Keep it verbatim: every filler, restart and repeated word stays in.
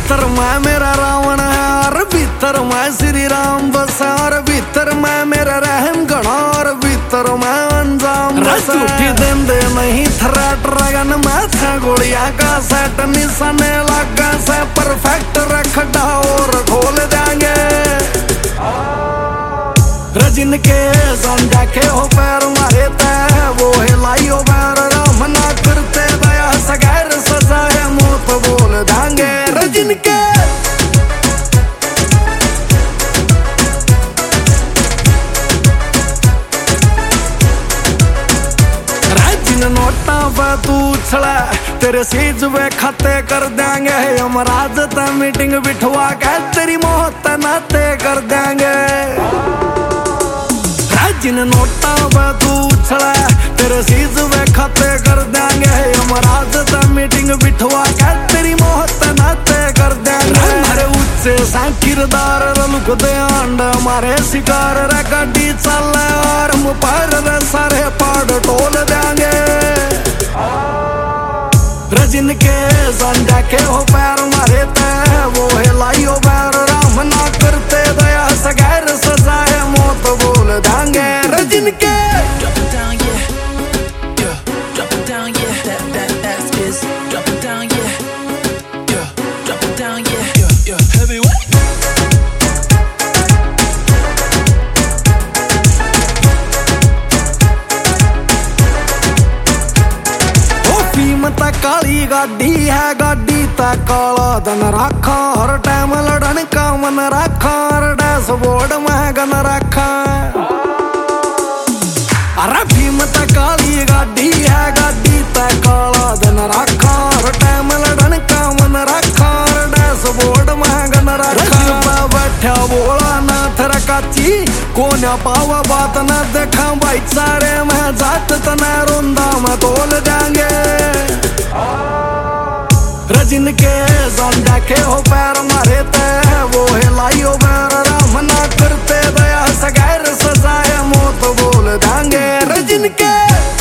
भीतर मैं मेरा रावण है और भीतर मैं श्री राम बसा और भीतर मैं मेरा रहम गढ़ा और भीतर मैं अंजाम बसा। झूठी दिन दे नहीं थ्रेट रगन मैं था गोलियां का सेट निशाने लगा से परफेक्ट रख और खोल देंगे रजिन के समझा के हो पैर मारे तय वो हिलाइयो पैर राम ना करते दया सगैर सजा है मुंह बोल देंगे रजिन के। रजिन नोटा पे तू उछला तेरे सीज वे खाते कर देंगे हम राज मीटिंग बिठवा के तेरी मोहत नाते कर देंगे। जिन नोटा पे तू उछला तेरे सीज वे खाते कर देंगे हम राज मीटिंग बिठवा के तेरी मोहत नाते कर देंगे। हमारे उच्चे सा किरदार लुक दे अंड हमारे शिकार रे गाड़ी चल और हम पर रे सारे पाड़ टोल देंगे रजिन के संजा के हो पैर मारे तय वो हिलाइयो पैर राम ना करते दया सगैर सजा है मौत बोल देंगे रजिन के। Drop it down, yeah, yeah. Drop it down, yeah. That that ass is drop it down, yeah, yeah. Drop it down, yeah, yeah, yeah. Heavyweight. मता काली गाड़ी है गाड़ी ता काला धन रखा हर टाइम लड़न का मन रखा हर डैशबोर्ड में गन रखा। अरे भीमता काली गाड़ी है गाड़ी ता काला धन रखा हर टाइम लड़न का मन रखा हर डैशबोर्ड में गन रखा। बैठा बोला ना थर काची कोन पावा बात न देखा भाई सारे में जात तना रोंदा में तोल देंगे रजिन के समझा के हो पैर मारे तय वो हिलाइयो पैर राम ना करते दया सगैर सजा है मौत बोल देंगे रजिन के।